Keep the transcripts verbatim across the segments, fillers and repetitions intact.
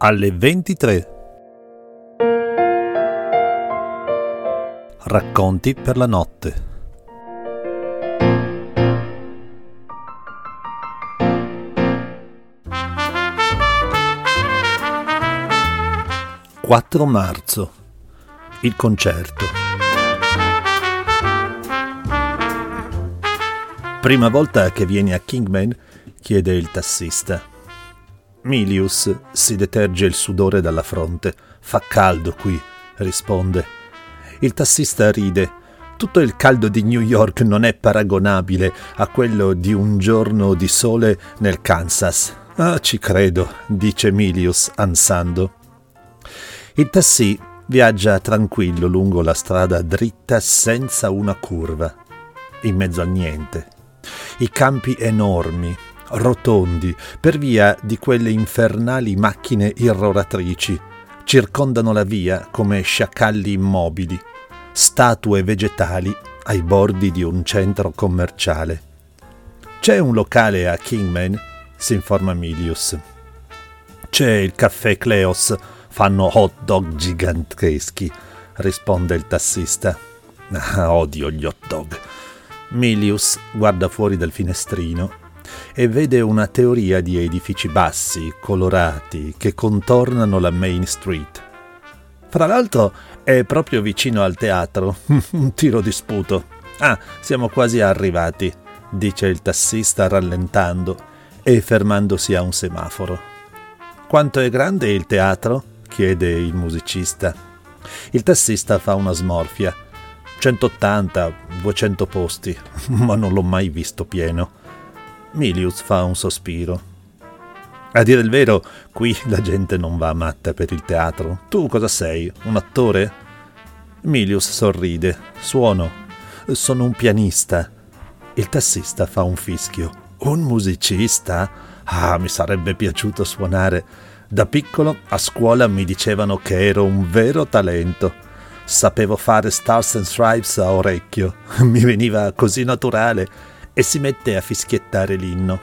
alle ventitré. Racconti per la notte. quattro marzo. Il concerto. Prima volta che vieni a Kingman? Chiede il tassista. Milius si deterge il sudore dalla fronte. Fa caldo qui, risponde. Il tassista ride. Tutto il caldo di New York non è paragonabile a quello di un giorno di sole nel Kansas. Ah, ci credo, dice Milius ansando. Il tassì viaggia tranquillo lungo la strada dritta senza una curva, in mezzo al niente. I campi enormi, rotondi, per via di quelle infernali macchine irroratrici, circondano la via come sciacalli immobili, statue vegetali ai bordi di un centro commerciale. C'è un locale a Kingman? Si informa Milius. C'è il caffè Cleos, fanno hot dog giganteschi, risponde il tassista. Ah, odio gli hot dog. Milius guarda fuori dal finestrino e vede una teoria di edifici bassi, colorati, che contornano la Main Street. Fra l'altro è proprio vicino al teatro, un tiro di sputo. Ah, siamo quasi arrivati, dice il tassista rallentando e fermandosi a un semaforo. Quanto è grande il teatro? Chiede il musicista. Il tassista fa una smorfia. centottanta duecento posti, ma non l'ho mai visto pieno. Milius fa un sospiro. A dire il vero, qui la gente non va matta per il teatro. Tu cosa sei? Un attore? Milius sorride. Suono. Sono un pianista. Il tassista fa un fischio. Un musicista? Ah, mi sarebbe piaciuto suonare. Da piccolo a scuola mi dicevano che ero un vero talento. Sapevo fare Stars and Stripes a orecchio. Mi veniva così naturale e si mette a fischiettare l'inno.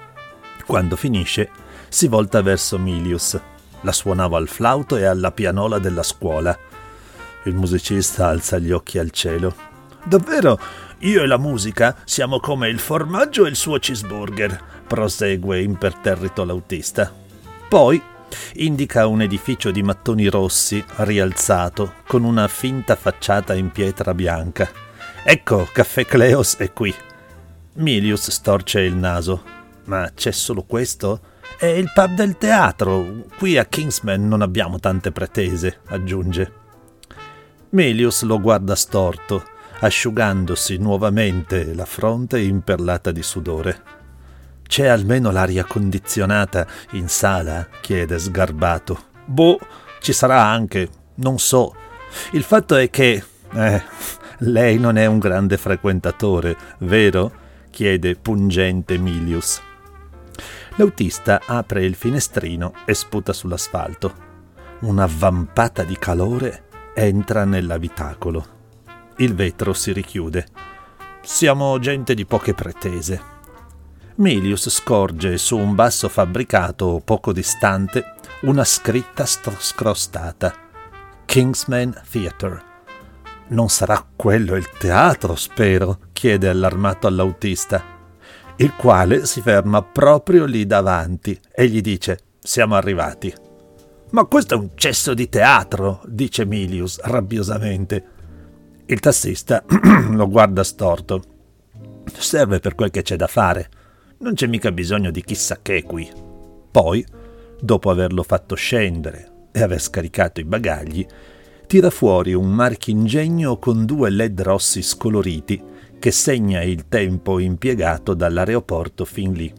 Quando finisce, si volta verso Milius. La suonavo al flauto e alla pianola della scuola. Il musicista alza gli occhi al cielo. Davvero? Io e la musica siamo come il formaggio e il suo cheeseburger, prosegue imperterrito l'autista. Poi indica un edificio di mattoni rossi rialzato con una finta facciata in pietra bianca. Ecco, Caffè Cleos è qui. Milius storce il naso. Ma c'è solo questo? È il pub del teatro. Qui a Kingsman non abbiamo tante pretese, aggiunge. Milius lo guarda storto, asciugandosi nuovamente la fronte imperlata di sudore. C'è almeno l'aria condizionata in sala? Chiede sgarbato. Boh, ci sarà anche, non so. Il fatto è che... Eh, lei non è un grande frequentatore, vero? Chiede pungente Milius. L'autista apre il finestrino e sputa sull'asfalto. Una vampata di calore entra nell'abitacolo. Il vetro si richiude. Siamo gente di poche pretese. Milius scorge su un basso fabbricato poco distante una scritta st- scrostata. Kingsman Theatre. Non sarà quello il teatro, spero? Chiede allarmato all'autista, il quale si ferma proprio lì davanti e gli dice: siamo arrivati. Ma questo è un cesso di teatro, dice Milius rabbiosamente. Il tassista lo guarda storto. Serve per quel che c'è da fare. Non c'è mica bisogno di chissà che qui. Poi, dopo averlo fatto scendere e aver scaricato i bagagli, tira fuori un marchingegno con due led rossi scoloriti che segna il tempo impiegato dall'aeroporto fin lì.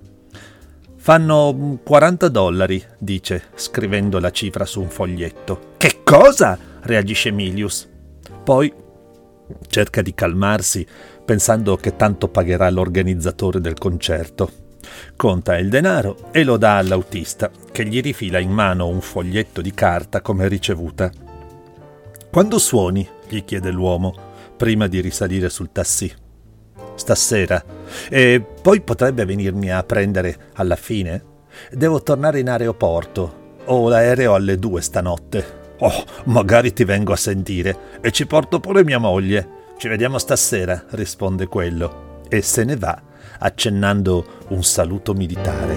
Fanno quaranta dollari, dice, scrivendo la cifra su un foglietto. Che cosa? Reagisce Milius. Poi cerca di calmarsi, pensando che tanto pagherà l'organizzatore del concerto. Conta il denaro e lo dà all'autista, che gli rifila in mano un foglietto di carta come ricevuta. Quando suoni? Gli chiede l'uomo, prima di risalire sul tassì. Stasera. E poi potrebbe venirmi a prendere alla fine? Devo tornare in aeroporto. Ho l'aereo alle due stanotte. Oh, magari ti vengo a sentire e ci porto pure mia moglie. Ci vediamo stasera, risponde quello, e se ne va, accennando un saluto militare.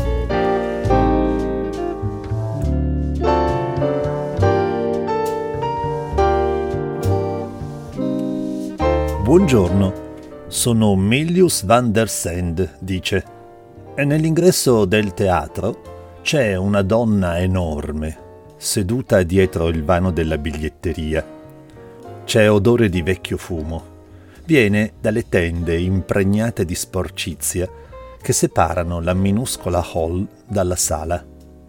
Buongiorno, sono Milius van der Sand, dice, e nell'ingresso del teatro c'è una donna enorme, seduta dietro il vano della biglietteria. C'è odore di vecchio fumo. Viene dalle tende impregnate di sporcizia che separano la minuscola hall dalla sala.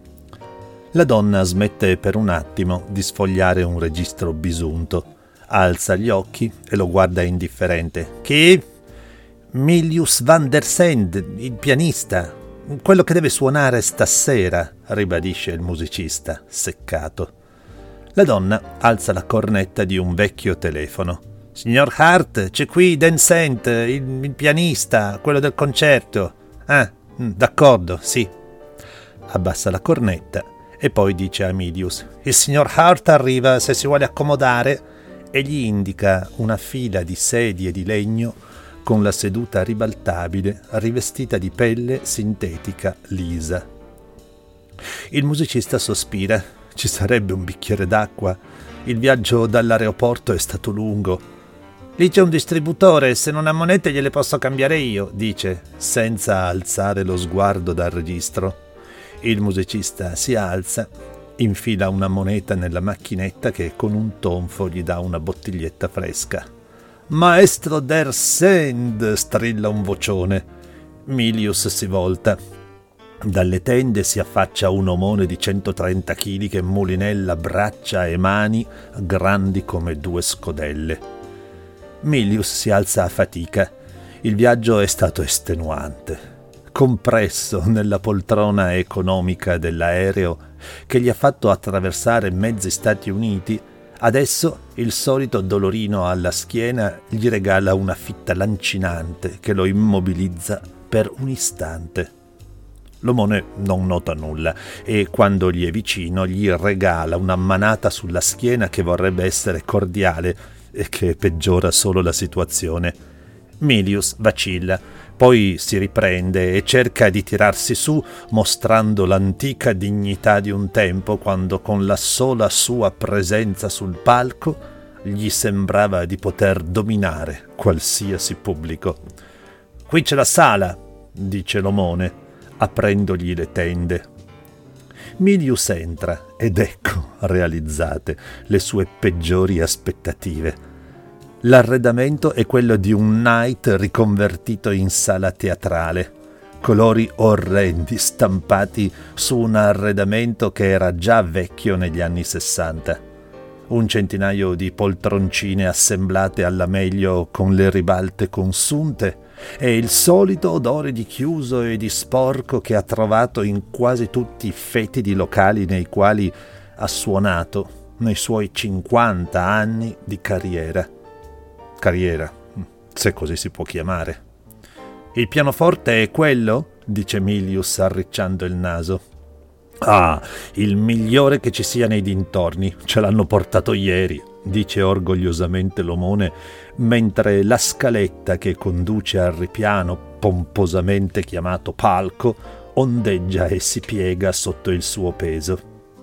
La donna smette per un attimo di sfogliare un registro bisunto, alza gli occhi e lo guarda indifferente. Chi? Milius van der Sand, il pianista. Quello che deve suonare stasera, ribadisce il musicista, seccato. La donna alza la cornetta di un vecchio telefono. Signor Hart, c'è qui Dan Sant, il, il pianista, quello del concerto. Ah, d'accordo, sì. Abbassa la cornetta e poi dice a Milius: il signor Hart arriva se si vuole accomodare, e gli indica una fila di sedie di legno con la seduta ribaltabile rivestita di pelle sintetica lisa. Il musicista sospira. Ci sarebbe un bicchiere d'acqua. Il viaggio dall'aeroporto è stato lungo. Lì c'è un distributore, se non ha monete gliele posso cambiare io, dice, senza alzare lo sguardo dal registro. Il musicista si alza, infila una moneta nella macchinetta che con un tonfo gli dà una bottiglietta fresca. Maestro der Sand, strilla un vocione. Milius si volta. Dalle tende si affaccia un omone di centotrenta chili che mulinella braccia e mani grandi come due scodelle. Milius si alza a fatica. Il viaggio è stato estenuante. Compresso nella poltrona economica dell'aereo che gli ha fatto attraversare mezzi Stati Uniti, adesso il solito dolorino alla schiena gli regala una fitta lancinante che lo immobilizza per un istante. L'omone non nota nulla e quando gli è vicino gli regala una manata sulla schiena che vorrebbe essere cordiale e che peggiora solo la situazione. Milius vacilla, poi si riprende e cerca di tirarsi su, mostrando l'antica dignità di un tempo quando con la sola sua presenza sul palco gli sembrava di poter dominare qualsiasi pubblico. «Qui c'è la sala», dice l'omone, aprendogli le tende. Milius entra ed ecco realizzate le sue peggiori aspettative. L'arredamento è quello di un night riconvertito in sala teatrale. Colori orrendi stampati su un arredamento che era già vecchio negli anni sessanta. Un centinaio di poltroncine assemblate alla meglio con le ribalte consunte e il solito odore di chiuso e di sporco che ha trovato in quasi tutti i fetidi locali nei quali ha suonato nei suoi cinquanta anni di carriera. Carriera, se così si può chiamare. «Il pianoforte è quello?» dice Milius arricciando il naso. «Ah, il migliore che ci sia nei dintorni, ce l'hanno portato ieri», dice orgogliosamente l'omone, mentre la scaletta che conduce al ripiano, pomposamente chiamato palco, ondeggia e si piega sotto il suo peso.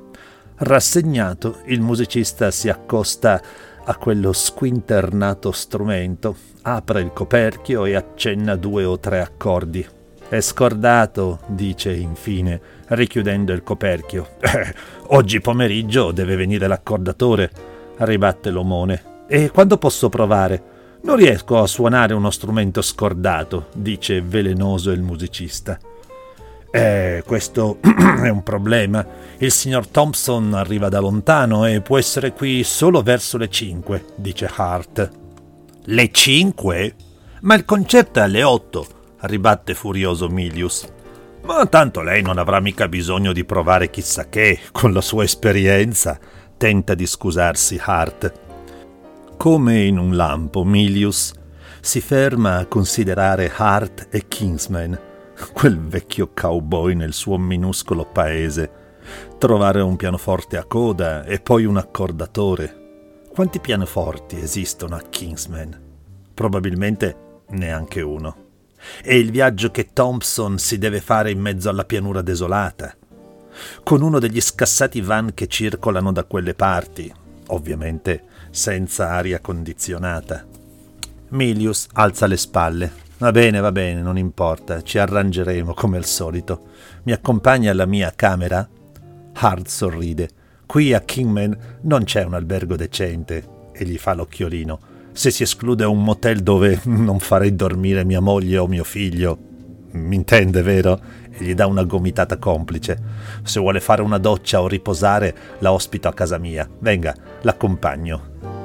Rassegnato, il musicista si accosta a quello squinternato strumento, apre il coperchio e accenna due o tre accordi. «È scordato», dice infine, richiudendo il coperchio. Eh, «oggi pomeriggio deve venire l'accordatore», ribatte l'omone. «E quando posso provare?» «Non riesco a suonare uno strumento scordato», dice velenoso il musicista. «Eh, questo è un problema. Il signor Thompson arriva da lontano e può essere qui solo verso le cinque», dice Hart. «Le cinque? Ma il concerto è alle otto», ribatte furioso Milius. «Ma tanto lei non avrà mica bisogno di provare chissà che, con la sua esperienza», tenta di scusarsi Hart. Come in un lampo, Milius si ferma a considerare Hart e Kingsman, quel vecchio cowboy nel suo minuscolo paese, Trovare un pianoforte a coda e poi un accordatore. Quanti pianoforti esistono a Kingsman? Probabilmente neanche uno. E il viaggio che Thompson si deve fare in mezzo alla pianura desolata, con uno degli scassati van che circolano da quelle parti, ovviamente senza aria condizionata. Milius alza le spalle. Va bene, va bene, non importa, ci arrangeremo come al solito. Mi accompagna alla mia camera? Hart sorride. Qui a Kingman non c'è un albergo decente, e gli fa l'occhiolino. Se si esclude un motel dove non farei dormire mia moglie o mio figlio. Mi intende, vero? E gli dà una gomitata complice. Se vuole fare una doccia o riposare, la ospito a casa mia. Venga, l'accompagno.